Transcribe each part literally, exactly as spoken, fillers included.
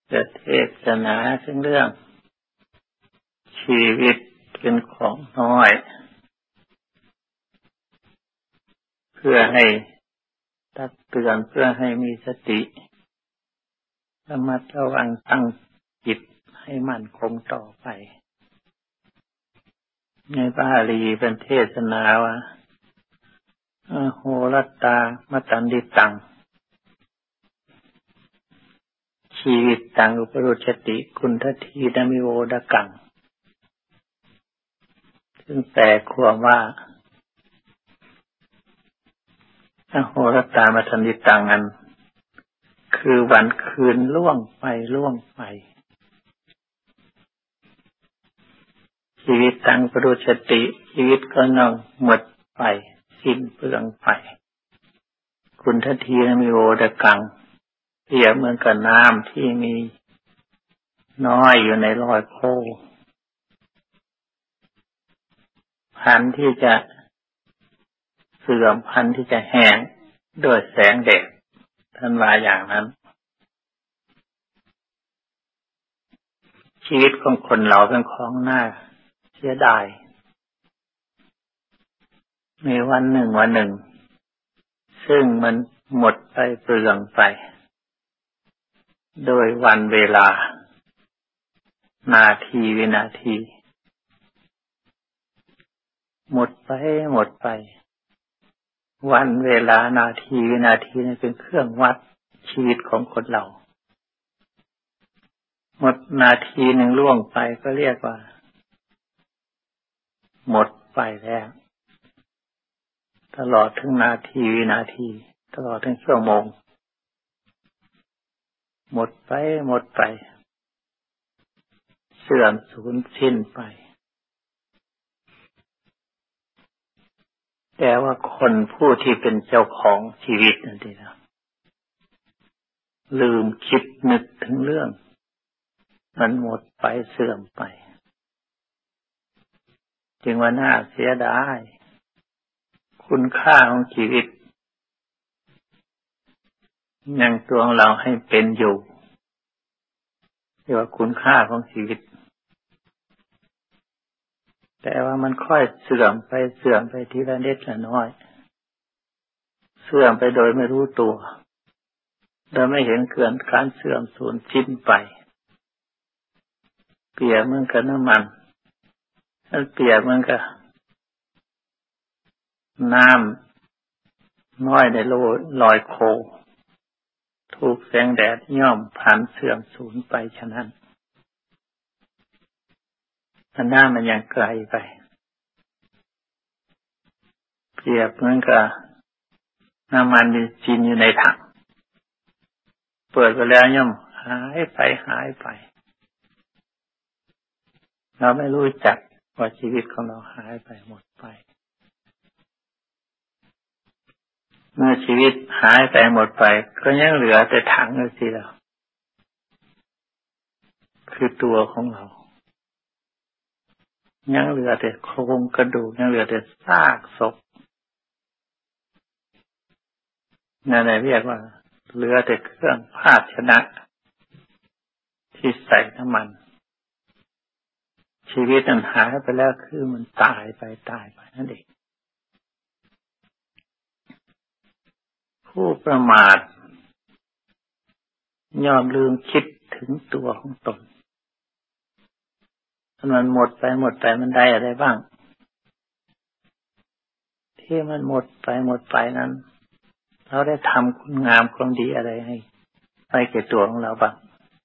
จะเทศนาถึงเรื่องชีวิตเป็นของน้อยเพื่อให้ตักเตือนเพื่อให้มีสติระมัดระวังตั้งจิตให้มั่นคงต่อไปในบาลีเป็นเทศนาว่าโหรัตตามตันติตังชีวิตตังอุปรุชติคุณทัตถีนมิโวดกังซึ่งแปลความว่าโหรัตตามตันติตังนั้นคือวันคืนล่วงไปล่วงไปชีวิตตังอุปรุชติชีวิตก็น้องหมดไปสิ้นเปลืองไปคุณทัตถีนมิโวดกังเปรียบเหมือนกับน้ำที่มีน้อยอยู่ในรอยโคพันธุ์ที่จะเสื่อมพันธุ์ที่จะแห้งด้วยแสงแดดท่านว่าอย่างนั้นชีวิตของคนเราเป็นของน่าเสียดายในวันหนึ่งวันหนึ่งซึ่งมันหมดไปเปลืองไปโดยวันเวลานาทีวินาทีหมดไปหมดไปวันเวลานาทีวินาทีนี่เป็นเครื่องวัดชีวิตของคนเราหมดนาทีหนึ่งล่วงไปก็เรียกว่าหมดไปแล้วตลอดถึงนาทีวินาทีตลอดถึงชั่วโมงหมดไปหมดไปเสื่อมสูญสิ้นไปแต่ว่าคนผู้ที่เป็นเจ้าของชีวิตนั่นเองนะลืมคิดนึกถึงเรื่องมันหมดไปเสื่อมไปจึงว่าน่าเสียดายคุณค่าของชีวิตยังตัวเราให้เป็นอยู่เรียกว่าคุณค่าของชีวิตแต่ว่ามันค่อยเสื่อมไปเสื่อมไปทีละนิดละน้อยเสื่อมไปโดยไม่รู้ตัวโดยไม่เห็นเกิดการเสื่อมสูญสิ้นไปเปรียบเหมือนกับน้ำมันมันเปรียบเหมือนกับน้ำน้อยในลอยโคถูกแสงแดดย่อมผ่านเสื่อมสูญไปฉะนั้นอันน้ำมันยังไกลไปเปรียบเหมือนกับน้ำมันมีจีนอยู่ในถังเปิดไปแล้วย่อมหายไปหายไปเราไม่รู้จักว่าชีวิตของเราหายไปหมดไปเมื่อชีวิตหายไปหมดไปก็ยังเหลือแต่ถังนั่นสิเราคือตัวของเรายังเหลือแต่โครงกระดูกยังเหลือแต่ซากศพนั่นแหละเรียกว่าเหลือแต่เครื่องภาชนะที่ใส่น้ำมันชีวิตนั้นหายไปแล้วคือมันตายไปตายไปนั่นเองผู้ประมาทยอมลืมคิดถึงตัวของตนมันหมดไปหมดไปมันได้อะไรบ้างที่มันหมดไปหมดไปนั้นเราได้ทำคุณงามความดีอะไรให้ไปแก่ตัวของเราบ้าง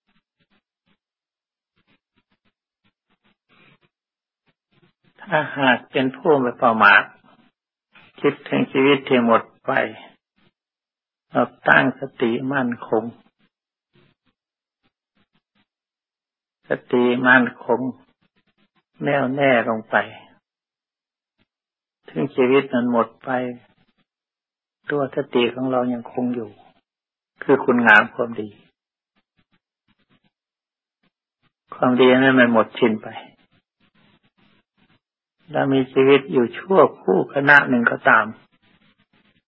ถ้าหากเป็นผู้ไม่ประมาทคิดถึงชีวิตที่หมดไปเราตั้งสติมั่นคงสติมั่นคงแน่วแน่ลงไปถึงชีวิตนั้นหมดไปตัวสติของเรายังคงอยู่คือคุณงามความดีความดีนั้นมันหมดสิ้นไปเรามีชีวิตอยู่ชั่วคู่ขณะหนึ่งก็ตาม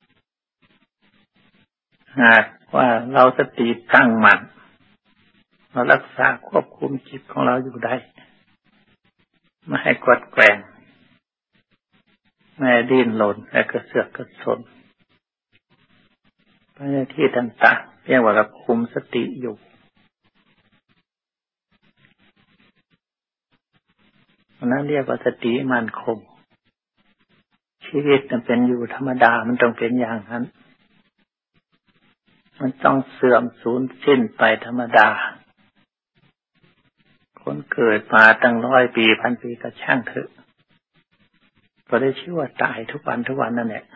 หากว่าเราสติตั้งมั่นเรารักษาควบคุมจิตของเราอยู่ได้ไม่ให้กดแกว่งไม่ให้ดิ้นรนและกระเสือกกระสนไปในที่ต่างๆเรียกว่าเราคุมสติอยู่นั้นเรียกว่าสติมั่นคงชีวิตมันเป็นอยู่ธรรมดามันต้องเป็นอย่างนั้นมันต้องเสื่อมสูญสิ้นไปธรรมดาคนเกิดมาตั้งร้อยปีพันปีก็ช่างเถอะก็ได้ชื่อว่าตายทุกวันทุกวันนั่นแหละ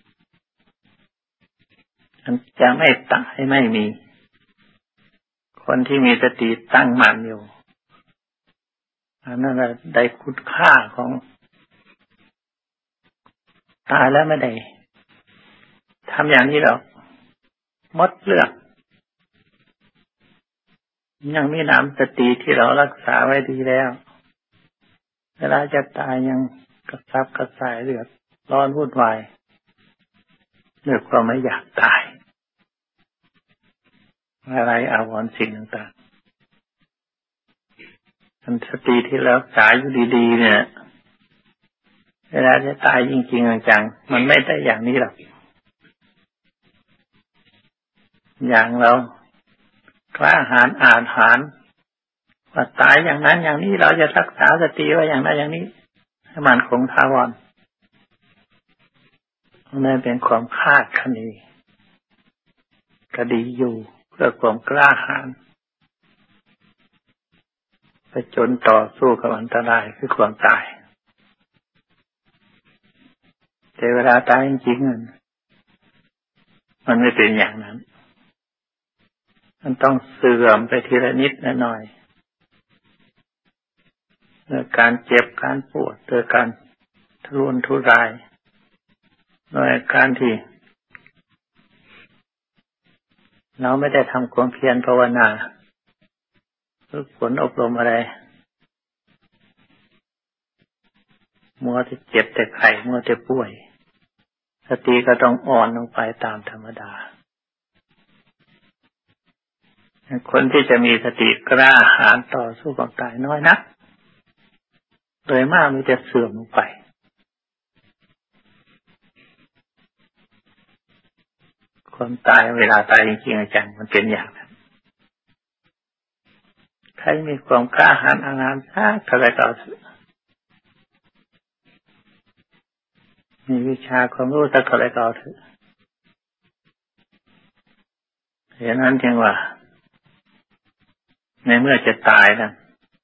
มันจะไม่ตายไม่มีคนที่มีสติตั้งมั่นอยู่อันนั้นแหละได้คุณค่าของตายแล้วไม่ได้ทำอย่างนี้หรอกหมดเรื่องยังมีน้ำสติที่เรารักษาไว้ดีแล้วเวลาจะตายยังกระซับกระส่ายเลือดร้อนวุ่นวายเลือกก็ไม่อยากตายอะไรอาวรณ์สิ่งต่างๆอันสติที่รักษาอยู่ดีๆเนี่ยเวลาจะตายจริงๆจังๆมันไม่ได้อย่างนี้หรอกอย่างเรากล้าหาญอาถรรพ์ว่าตายอย่างนั้นอย่างนี้เราจะรักษาสติไว้อย่างนั้นอย่างนี้ให้มันคงถาวรนั่นเป็นความคาดคะเนก็ดีอยู่เพื่อความกล้าหาญไปจนต่อสู้กับอันตรายคือความตายแต่เวลาตายจริงๆมันไม่เป็นอย่างนั้นมันต้องเสื่อมไปทีละนิดละหน่อยโดยการเจ็บการปวดโดยการทุรนทุรายโดยการที่เราไม่ได้ทำความเพียรภาวนาฝึกฝนอบรมอะไรมัวแต่เจ็บแต่ไข้มัวแต่ป่วยสติก็ต้องอ่อนลงไปตามธรรมดาคนที่จะมีสติกล้าหาญต่อสู้กับตายน้อยนักโดยมากมันจะเสื่อมลงไปความตายเวลาตายจริงๆจังมันเป็นอย่างนั้นใครมีความกล้าหาญอางามสักเท่าไรก็มีวิชาความรู้สักเท่าไรก็เถอะเพราะนั้นจึงว่าในเมื่อจะตายแล้ว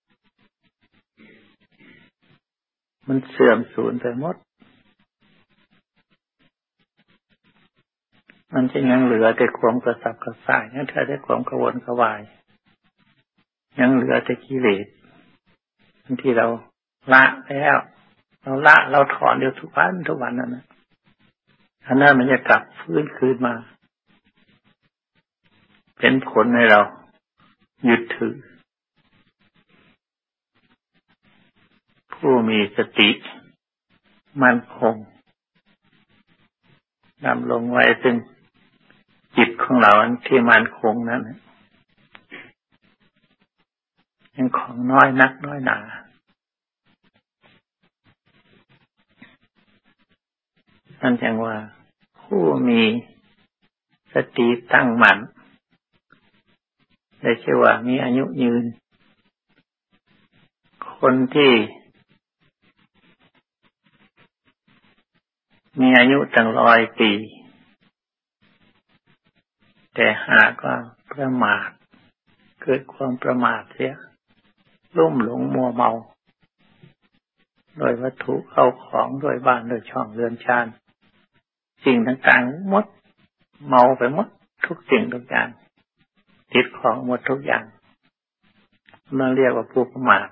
มันเสื่อมสูญไปหมดมันจะยังเหลือแต่ความกระสับกระส่ายยังเหลือแต่ความกระวนกระวายยังเหลือแต่กิเลสที่เราละแล้วเราละเราถอนเดี๋ยวทุกวันทุกวันนั่นนะอันนั้นมันจะกลับฟื้นคืนมาเป็นผลให้เรายึดถือผู้มีสติมั่นคงดำรงไว้ซึ่งจิตของเราที่มั่นคงนั้นยังของน้อยนักน้อยหนานั่นจึงว่าผู้มีสติตั้งมั่นได้ชื่อว่ามีอายุยืนคนที่มีอายุตั้งร้อยปีแต่หากว่าประมาทเกิดความประมาทเสียลุ่มหลงมัวเมาโดยวัตถุเข้าของโดยบ้านโดยช่องเรือนชานสิ่งต่างๆหมดเมาไปหมดทุกสิ่งทุกอย่างติดของหมดทุกอย่างเราเรียกว่าผู้ประมาท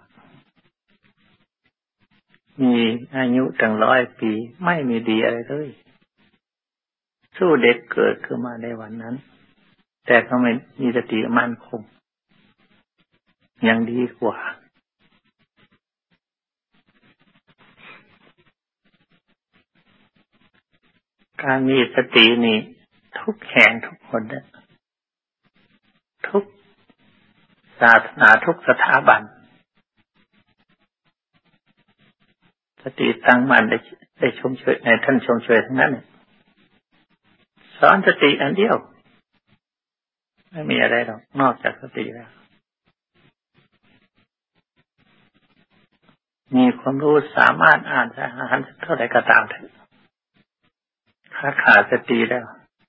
มีอายุตั้งร้อยปีไม่มีดีอะไรเลยสู้เด็กเกิดขึ้นมาในวันนั้นแต่เขาไม่มีสติมั่นคงยังดีกว่าการมีสตินี่ทุกแห่งทุกคนทุกสศาสนาทุกสถาบันสติตั้งมั่นได้ได้ชมเชยในท่านชมเชยทั้งนั้นสอนสติอันเดียวไม่มีอะไรหรอกนอกจากสติแล้วมีความรู้สามารถอ่านอาหารเท่าไหร่ก็ตามเถอะถ้าขาดสติแล้ว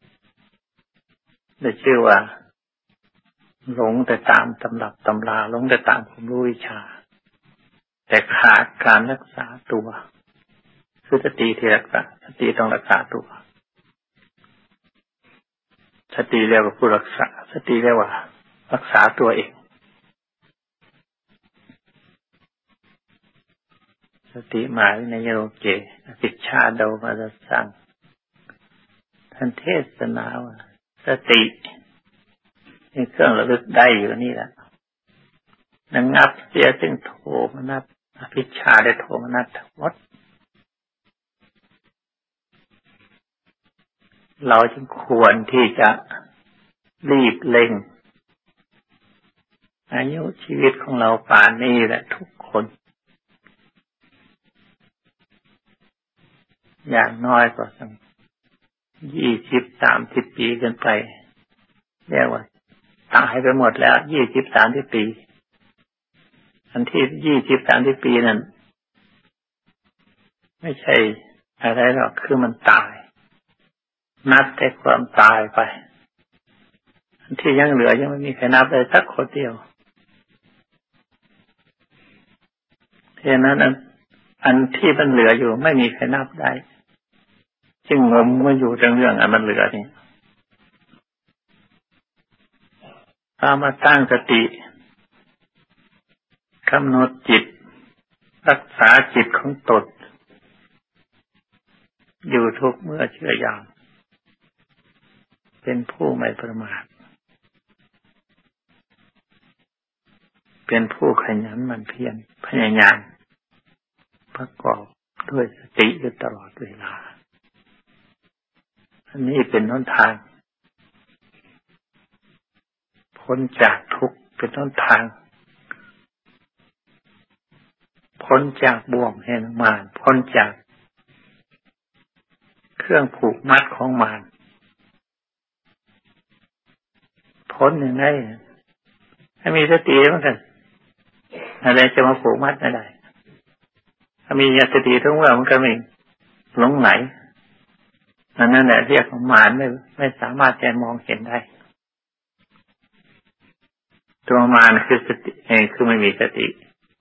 ได้ชื่อว่าหลงแต่ตามตำรับตำราหลงแต่ตามความรู้วิชาแต่ขาดการรักษาตัวคือสติที่รักษาสติต้องรักษาตัวสติเรียกว่าผู้รักษาสติเรียกว่ารักษาตัวเองสติหมายในโยเกปิชาโดมาสังท่านเทศนาว่าสติเป็นเครื่องระลึกได้อยู่นี่แหละระงับเสียซึ่งโทมนัสอภิชาได้โทมนัสทั้งหมดเราจึงควรที่จะรีบเร่งอายุชีวิตของเราป่านนี้แหละทุกคนอย่างน้อยก็สักยี่สิบสามสิบปีขึ้นไปเรียกว่าตายไปหมดแล้วยี่สิบสามสิบปีอันที่ยี่สิบสามสิบปีนั้นไม่ใช่อะไรหรอกคือมันตายนับแต่ความตายไปอันที่ยังเหลือยังไม่มีใครนับเลยสักคนเดียวเพราะนั้นอันที่มันเหลืออยู่ไม่มีใครนับได้จึงงมมาอยู่เรื่องอันมันเหลือนี่พามาตั้งสติกำหนดจิตรักษาจิตของตนอยู่ทุกเมื่อเชื่อยามเป็นผู้ไม่ประมาทเป็นผู้ขยันหมั่นเพียรพยายามประกอบด้วยสติอยู่ตลอดเวลาอันนี้เป็นหนทางพ้นจากทุกข์เป็นหนทางพ้นจากบ่วงแห่งมารพ้นจากเครื่องผูกมัดของมารพ้นอย่างไรถ้ามีสติเหมือนกันอะไรจะมาผูกมัดไม่ได้ถ้ามีสติทั้งว่ามันก็ไม่หลงไหลนั่นแหละเรียกว่ามารไม่ไม่สามารถจะมองเห็นได้ตัวมารคือสติเองคือไม่มีสติ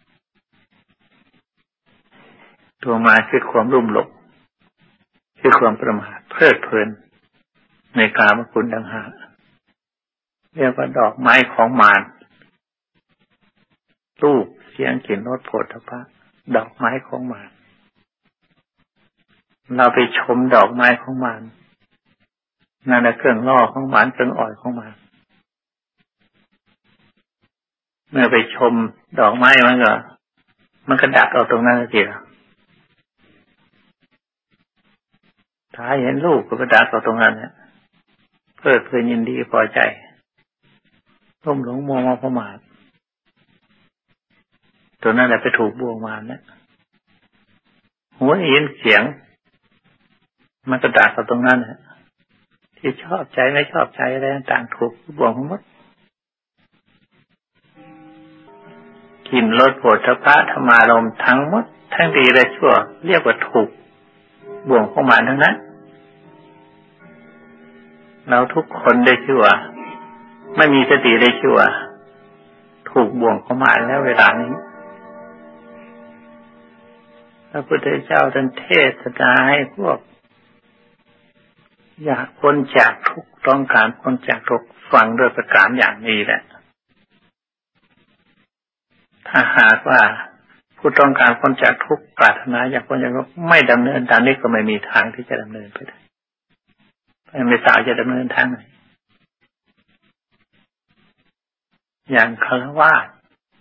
ตัวมารคือความลุ่มหลงคือความประมาทเพลิดเพลินในกามคุณดังหาเรียกว่าดอกไม้ของมารรูปเสียงกลิ่นรสโผฏฐัพพะดอกไม้ของมารเราไปชมดอกไม้ของมารนั่นแหละเครื่องล่อของมารเครื่องอ่อยของมารเมื่อไปชมดอกไม้มันก็มันก็ดักเอาตรงนั้นเสียถ้าเห็นรูปก็ดักเอาตรงนั้นเนี่ยเพลิดเพลินยินดีพอใจร่มหลงมัวเมาประมาทตัวนั้นแหละไปถูกบ่วงมารเนี่ยหัวยินเสียงมันก็ดักเอาตรงนั้นเนี่ยที่ชอบใจไม่ชอบใจอะไรต่างถูกบ่วงหมดกลิ่นรสโผฏฐัพพะธรรมารมณ์ทั้งหมดทั้งดีและชั่วเรียกว่าถูกบ่วงของมารทั้งนั้นเราทุกคนได้ชื่อว่าไม่มีสติได้ชื่อว่าถูกบ่วงของมารแล้วเวลานี้พระพุทธเจ้าท่านเทศนาให้พวกอยากพ้นจากทุกข์ต้องการพ้นจากทุกข์ฟังด้วยประการอย่างนี้แหละถ้าหากว่าผู้ต้องการพ้นจากทุกข์ปรารถนาอยากพ้นจากทุกข์ไม่ดำเนินตามนี้ก็ไม่มีทางที่จะดำเนินไปได้ไม่ทราบจะดำเนินทางไหนอย่างฆราวาส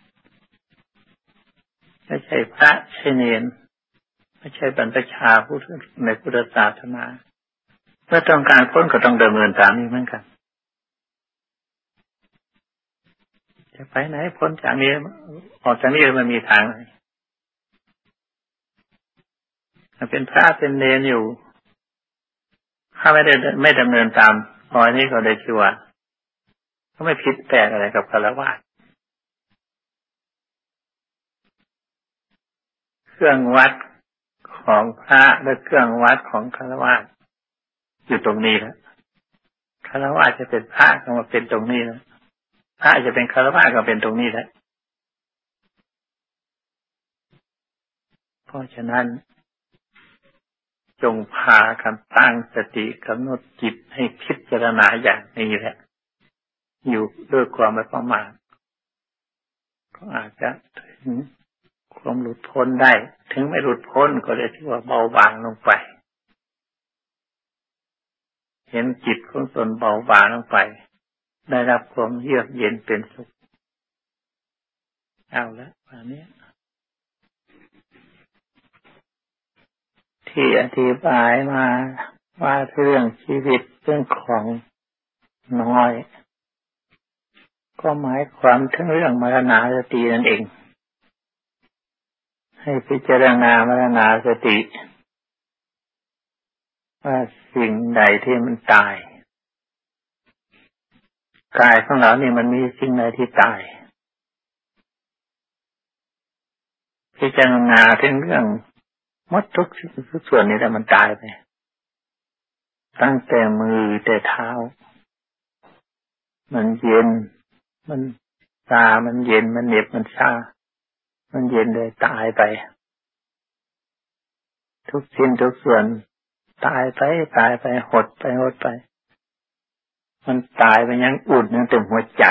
ไม่ใช่พระใช่เณรไม่ใช่บรรพชาผู้ในพุทธศาสนาเมื่อต้องการพ้นก็ต้องดำเนินตามนี้เหมือนกันจจะไปไหนพ้นจากนี้ออกจากนี้มันมีทางไหนเป็นพระเป็นเนรอยู่ถ้าไม่ได้ไม่ดำเนินตามรอยนี้ก็ได้ชื่อว่าก็ไม่ผิดแปลกอะไรกับฆราวาสเครื่องวัดของพระและเครื่องวัดของฆราวาสอยู่ตรงนี้แล้วฆราวาสจะเป็นพระก็มาเป็นตรงนี้แล้วพระจะเป็นฆราวาสก็เป็นตรงนี้แล้วเพราะฉะนั้นจงพากันตั้งสติกำหนดจิตให้พิจารณาอย่างนี้แหละอยู่ด้วยความไม่ประมาทก็อาจจะถึงความหลุดพ้นได้ถึงไม่หลุดพ้นก็เลยที่ว่าเบาบางลงไปเห็นจิตของตนเบาบางลงไปได้รับความเยือกเย็นเป็นสุขเอาละวันนี้ที่อธิบายมาว่าเรื่องชีวิตเรื่องของน้อยก็หมายความถึงเรื่องมรณาสตินั่นเองให้พิจารณามรณาสติว่าสิ่งใดที่มันตายกายของเรานี่มันมีสิ่งใดที่ตายพิจารณาถึงเรื่องหมดทุกสิ่งทุกส่วนนี่แหละมันตายไปตั้งแต่มือแต่เท้ามันเย็นมันชามันเย็นมันเหน็บมันชามันเย็นเลยตายไปทุกชิ้นทุกส่วนตายไปตายไปหดไปหดไปมันตายไปยังอุ่นยังเต็มหัวใจ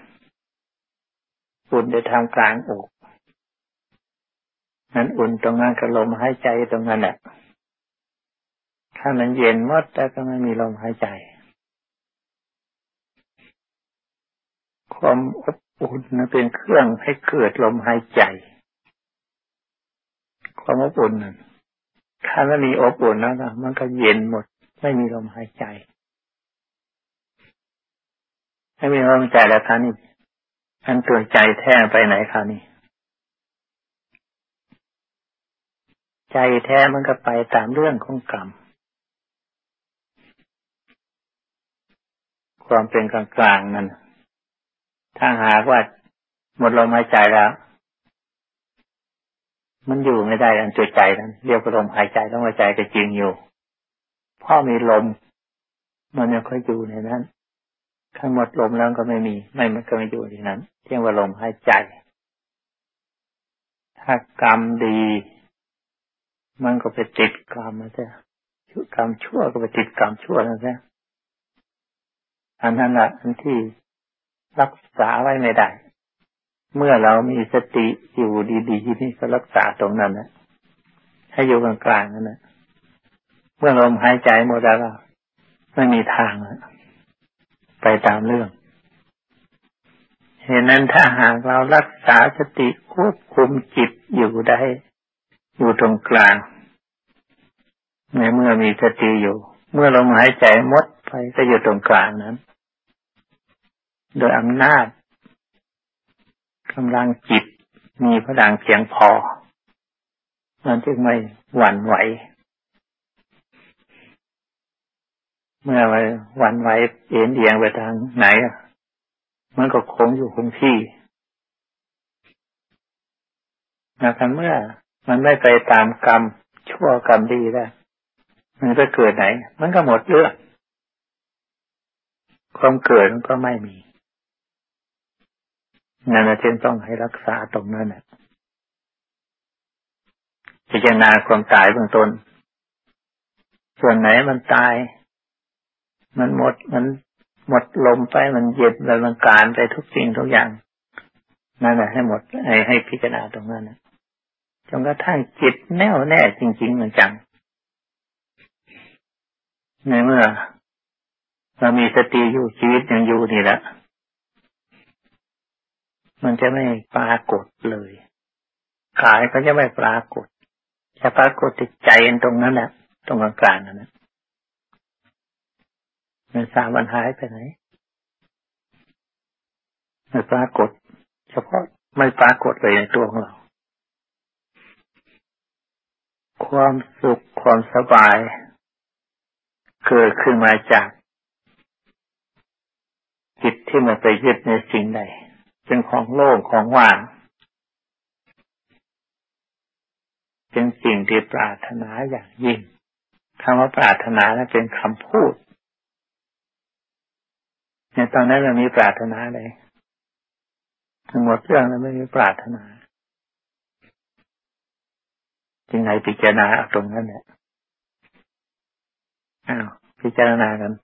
อุ่นในทางกลางอกนั้นอุ่นตรงนั้นก็ลมหายใจตรงนั้นแหละถ้ามันเย็นหมดแต่ก็ไม่มีลมหายใจความอบอุ่นนั้นเป็นเครื่องให้เกิดลมหายใจความอบอุ่นนั้นถ้าไม่มีอบอุ่นแล้วนะมันก็เย็นหมดไม่มีลมหายใจไม่มีลมหายใจแล้วท่านี่อันตัวใจแท้ไปไหนคราวนี้ใจแท้มันก็ไปตามเรื่องของกรรมความเป็นกลางๆนั้นถ้าหากว่าหมดลมหายใจแล้วมันอยู่ไม่ได้อันตัวใจนั้นเรียกว่าลมหายใจลมหายใจก็จริงอยู่เพราะมีลมมันยังค่อยอยู่ในนั้นถ้าหมดลมแล้วก็ไม่มีไม่มันก็ไม่อยู่ในนั้นเรียกว่าลมหายใจถ้ากรรมดีมันก็ไปติดกรรมนะจ๊ะกรรมชั่วก็ไปติดกรรมชั่วนะจ๊ะอันนั้นแหละอันที่รักษาไว้ไม่ได้เมื่อเรามีสติอยู่ดีๆนี่ก็รักษาตรงนั้นนะให้อยู่กลางๆนั่นนะเมื่อลมหายใจหมดแล้วไม่มีทางแล้วไปตามเรื่องเหตุนั้นถ้าหากเรารักษาสติควบคุมจิตอยู่ได้อยู่ตรงกลางในเมื่อมีสติอยู่เมื่อลมหายใจหมดไปก็อยู่ตรงกลางนั้นโดยอำนาจกำลังจิตมีพลังเพียงพอมันจึงไม่หวั่นไหวเมื่อไว้หวั่นไหวเอ็นเอียงไปทางไหนมันก็คงอยู่คงที่นะครับเมื่อมันไม่ไปตามกรรมชั่วกรรมดีแล้วมันจะเกิดไหนมันก็หมดเรื่องความเกิดมันก็ไม่มีนั่นจึงต้องให้รักษาตรงนั้นนะพิจารณาความตายเบื้องต้นส่วนไหนมันตายมันหมดมันหมดลมไปมันเย็นแล้วมันการไปทุกสิ่งทุกอย่างนั่นแหละให้หมดให้ให้พิจารณาตรงนั้นนะจนกระทั่งจิตแน่วแน่จริงๆเหมือนจังในเมื่อเรามีสติอยู่ชีวิตยังอยู่นี่แหละมันจะไม่ปรากฏเลยกายก็จะไม่ปรากฏจะปรากฏติดใจตรงนั้นแหละตรงกลางๆนั่นนะมันสามวันหายไปไหนไม่ปรากฏเฉพาะไม่ปรากฏเลยในตัวของเราความสุขความสบายเกิดขึ้นมาจากจิตที่มันไปยึดในสิ่งใดเป็นของโล่งของว่างเป็นสิ่งที่ปรารถนาอย่างยิ่งคำว่าปรารถนานั้นเป็นคำพูดในตอนนั้นเรามีปรารถนาเลยทั้งหมดเรื่องเราไม่มีปรารถนาจึงไงพิจารณาตรงนั้นเนี่ยอ้าวพิจารณากัน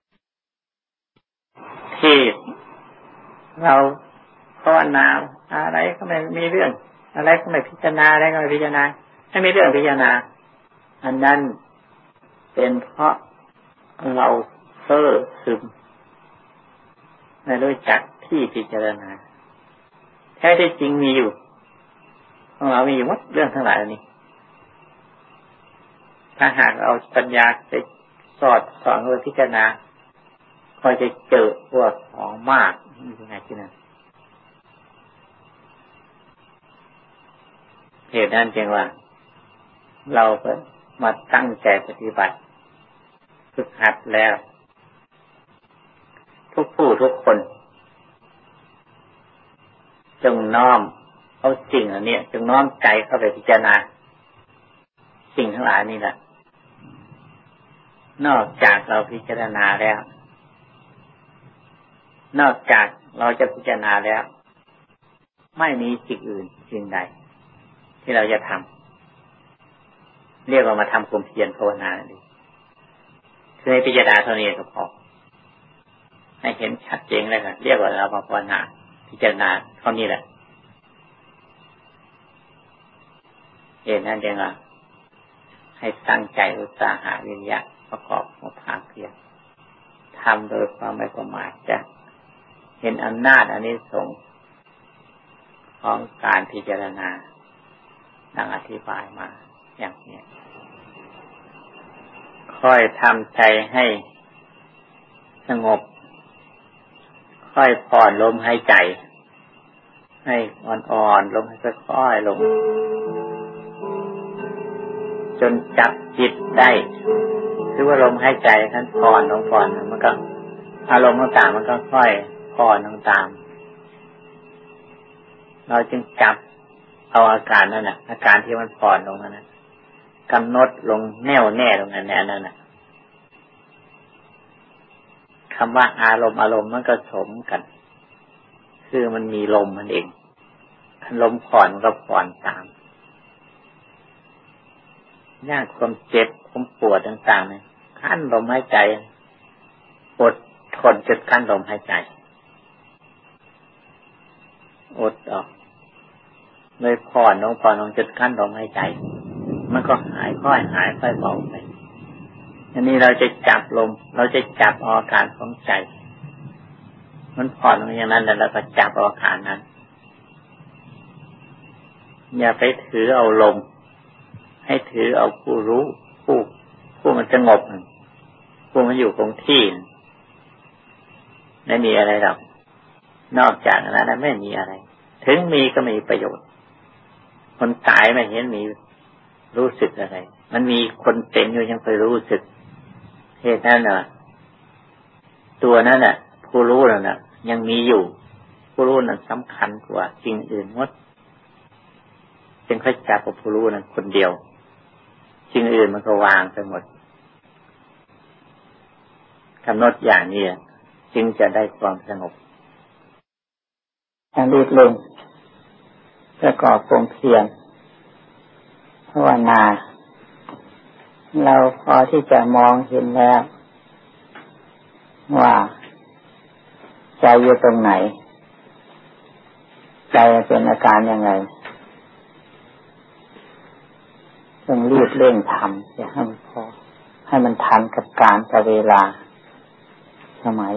ที่เราภาวนาอะไรก็ไม่มีเรื่องอะไรก็ไม่พิจารณาอะไรก็ไม่พิจารณาไม่มีเรื่องพิจารณาอันนั้นเป็นเพราะเราเซ่อซึมไม่รู้จักที่พิจารณาแท้ที่จริงมีอยู่ของเรามีอยู่หมดเรื่องทั้งหลายนี้ถ้าหากเอาปัญญาไปสอดสอนโดยพิจารณาก็จะเจอพวกของมากยังไงที่นั่นเหตุนั้นจึงว่าเราก็มาตั้งใจปฏิบัติฝึกหัดแล้วทุกผู้ทุกคนจงน้อมเอาสิ่งเหล่านี้จงน้อมใจเข้าไปพิจารณาสิ่งทั้งหลายนี่แหละนอกจากเราพิจารณาแล้วนอกจากเราจะพิจารณาแล้วไม่มีสิ่งอื่นสิ่งใดที่เราจะทำเรียกว่ามาทำความเพียรภาวนาดีคือให้พิจารณาเท่านี้ก็พอให้เห็นชัดเจนแล้วก็เรียกว่าเราภาวนาพิจารณาเท่านี้แหละเห็นนั่นเองว่าให้ตั้งใจอุตสาหะวิริยะประกอบกับความเพียรทำโดยความไม่ประมาทจะเห็นอำนาจอานิสงส์ของการพิจารณาดังอธิบายมาอย่างนี้ค่อยทำใจให้สงบค่อยผ่อนลมหายใจให้อ่อนๆลงให้ค่อยๆลงจนจับจิตได้คือว่าลมหายใจท่านผ่อนลงผ่อนมันก็อารมณ์ต่างๆมันก็ค่อยผ่อนลงตามเราจึงจับเอาอาการนั่นน่ะอาการที่มันผ่อนลงนั่นน่ะกำหนดลงแน่วแน่ลงนั่นแน่นั่นน่ะคำว่าอารมณ์อารมณ์มันก็สมกันคือมันมีลมมันเองลมผ่อนมันก็ผ่อนตามยากความเจ็บความปวดต่างๆเนี่ยขั้นลมหายใจอดทนจนขั้นลมหายใจอดออกเลยผ่อนลงผ่อนลงจนขั้นลมหายใจมันก็หายค่อยหายค่อยเบาไปอันนี้เราจะจับลมเราจะจับอาการของใจมันผ่อนลงอย่างนั้นแล้วเราก็จับอาการนั้นอย่าไปถือเอาลมให้ถือเอาผู้รู้ผู้ผู้มันสงบผู้มันอยู่คงที่ไม่มีอะไรหรอกนอกจากนั้นไม่มีอะไรถึงมีก็ไม่มีประโยชน์คนตายไม่เห็นมีรู้สึกอะไรมันมีคนเป็นอยู่ยังไปรู้สึกเหตุนั้นน่ะตัวนั้นน่ะผู้รู้นั่นน่ะยังมีอยู่ผู้รู้นั้นสำคัญกว่าสิ่งอื่นหมดจึงค่อยจับกับผู้รู้นั้นคนเดียวสิ่งอื่นมันก็วางไปหมดกำหนดอย่างนี้จึงจะได้ความสงบการรีบเร่งประกอบความเพียรภาวนาเราพอที่จะมองเห็นแล้วว่าใจอยู่ตรงไหนใจเป็นอาการยังไงต้องรีบเร่งทำอย่าให้มันพอให้มันทันกับการกับเวลาสมัย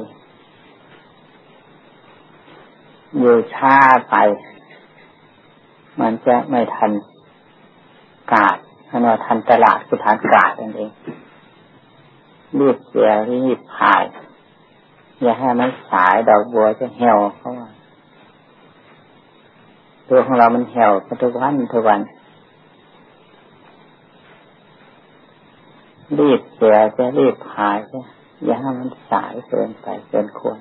อยู่ช้าไปมันจะไม่ทันกาดถ้าเราทันตลาดคือทันกาดนั่นเองรีบเสียรีบพายอย่าให้มันสายดอกบัวจะเหี่ยวเข้ามาตัวของเรามันเหี่ยวทุกวันทุกวันรีบเสียจะรีบหายจะอย่าให้มันสายเกินไปเกินควร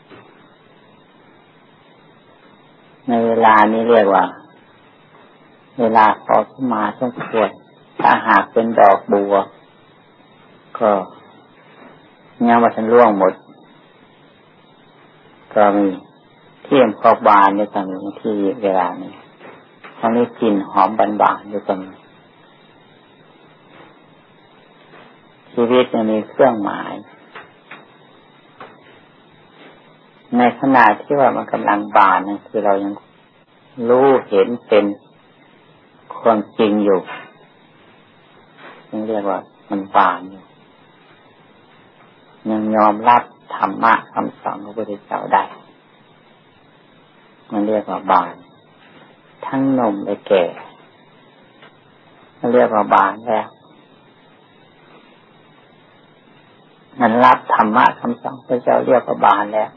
ในเวลานี้เรียกว่าเวลาพอขึ้นมาสมควรถ้าหากเป็นดอกบัวก็ยังว่าฉันร่วงหมดก็มีเที่ยมพอบานอยู่ตรงนี้ที่เวลานี้ตอนนี้กลิ่นหอมบานๆอยู่ตรงนี้ชีวิตยังมีเครื่องหมายในขณะที่ว่ามันกำลังบานนั่นคือเรายังรู้เห็นเป็นความจริงอยู่ยังเรียกว่ามันบานอยู่ยังยอมรับธรรมะคำสอนของพระพุทธเจ้าได้มันเรียกว่าบานทั้งหนุ่มและแก่มันเรียกว่าบานแล้วมันรับธรรมะคำสอนพระเจ้าเรียกว่าบานแล้ว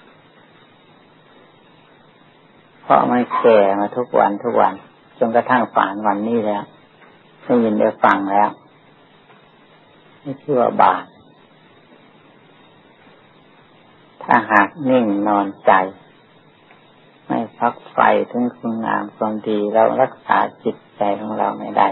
เพราะมันแก่มาทุกวันทุกวันจนกระทั่งป่านวันนี้แล้วได้ยินได้ฟังแล้วนี่ชื่อว่าบานถ้าหากนิ่งนอนใจไม่พักไฟถึงคุณงามความดีเรารักษาจิตใจของเราไม่ได้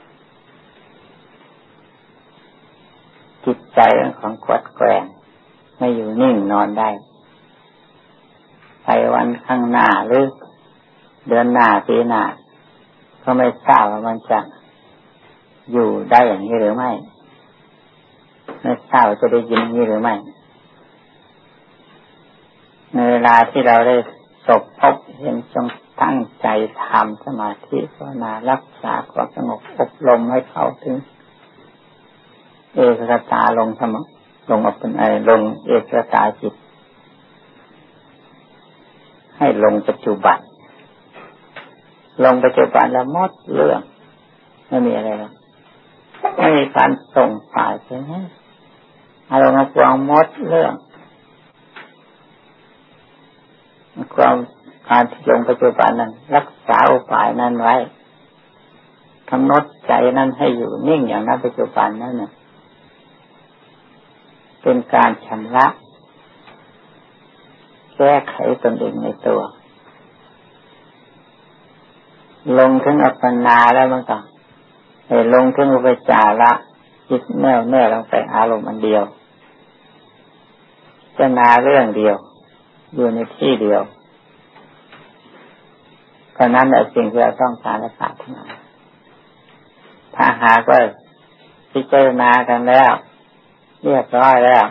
จิตใจของกวัดแกว่งไม่อยู่นิ่งนอนได้ไปวันข้างหน้าหรือเดือนหน้าปีหน้าก็ไม่ทราบว่ามันจะอยู่ได้อย่างนี้หรือไม่ไม่ทราบจะได้ยินอย่างนี้หรือไม่ในเวลาที่เราได้สบพบเห็นจงตั้งใจทำสมาธิภาวนารักษาความสงบอบรมให้เข้าถึงเอกคตาลงสมลงออกเป็นไอลงเอกคตาจิตให้ลงปัจจุบันลงปัจจุบันแล้วหมดเรื่องไม่มีอะไรแล้วไม่มีการส่งสายไปให้อารมณ์ความหมดเรื่องความการที่ลงปัจจุบันนั้นรักษาอุบายนั้นไว้กำหนดใจนั้นให้อยู่นิ่งอย่างนั้นปัจจุบันนั้นน่ะเป็นการชำระแก้ไขตนเองในตัวลงถึงอัปปนาแล้วมันก็ให้ลงถึงอุปจาระจิตแน่วแน่ลงไปอารมณ์อันเดียวจะนาเรื่องเดียวอยู่ในที่เดียวเพราะนั้นแหละสิ่งที่เราต้องการและปรารถนาถ้าหากว่าพิจารณากันแล้วเรียบร้อยแล้ว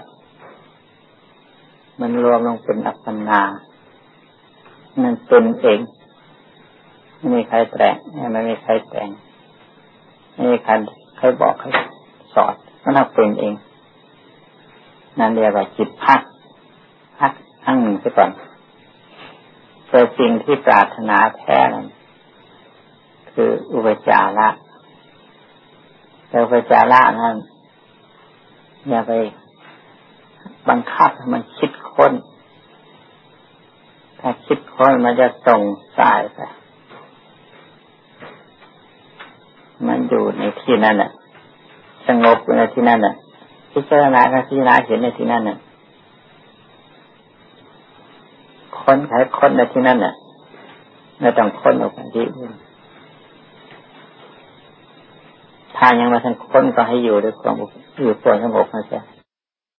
มันรวมลงเป็นอัปปนามันเป็นเองไม่มีใครแต่งไม่มีใครแต่งไม่มีใครใครบอกใครสอนมันทำเป็นเองนั่นเรียกว่าจิตพักพักทั้งหนึ่งไปก่อนแต่สิ่งที่ปรารถนาแท้นั้นคืออุปจาระแต่อุปจาระนั้นอย่าไปบังคับให้มันคิดค้นถ้าคิดค้นมันจะส่งสายไปมันอยู่ในที่นั่นน่ะสงบในที่นั่นน่ะพิจารณาพิจารณาเห็นในที่นั่นน่ะค้นไขค้นในที่นั่นน่ะไม่ต้องค้นออกไปที่อื่นถ้ายังมาทันค้นก็ให้อยู่ด้วยความอยู่ตัวสงบนะจ๊ะ